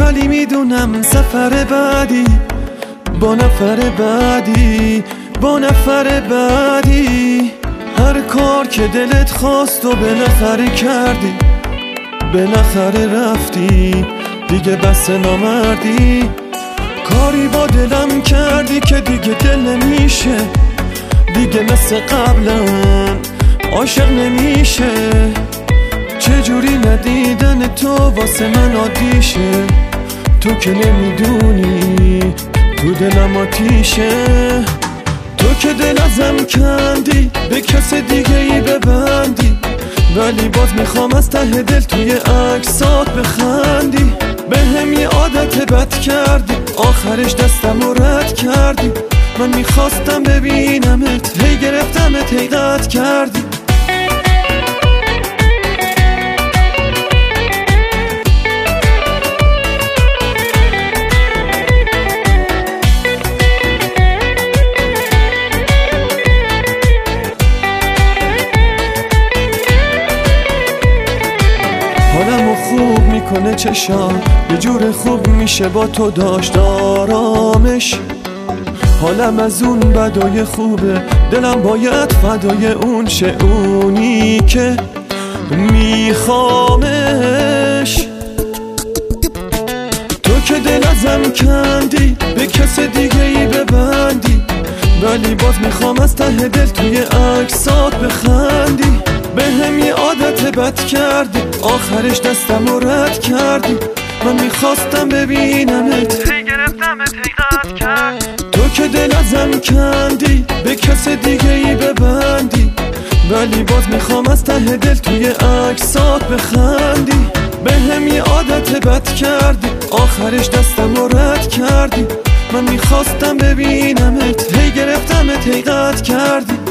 ولی میدونم سفر بعدی با نفر بعدی، با نفر بعدی. هر کار که دلت خواست و بالاخره کردی، بالاخره رفتی دیگه بس نامردی. کاری با دلم کردی که دیگه دل نمیشه، دیگه مثل قبلم عاشق نمیشه. چجوری ندیدن تو واسه من عادیشه، تو که نمیدونی تو دلم آتیشه. تو که دل ازم کندی به کس دیگه ای ببندی، ولی باز میخوام از ته دل توی عکسات بخندی. به هم یه عادت بد کردی، آخرش دستم رو رد کردی. من میخواستم ببینمت، هی گرفتمت هی قطع کردی. حالمو خوب میکنه چشام، یه جور خوب میشه با تو داشت آرامش. حالم از اون بدای خوبه، دلم باید فدای اون شه، اونی که میخوامش. تو که دل ازم کندی به کس دیگه ای ببندی، ولی باز میخوام از ته دل توی عکسات بخندی. به هم یه عادت بد کردی، آخرش دستم رو رد کردی. من میخواستم ببینمت، هی گرفتمت هی قطع کردی. تو که دل ازم کندی به کس دیگه ای ببندی، ولی باز میخوام از ته دل توی عکسات بخندی. به هم یه عادت بد کردی، آخرش دستم رو رد کردی. من میخواستم ببینمت، هی گرفتمت هی قطع کردی.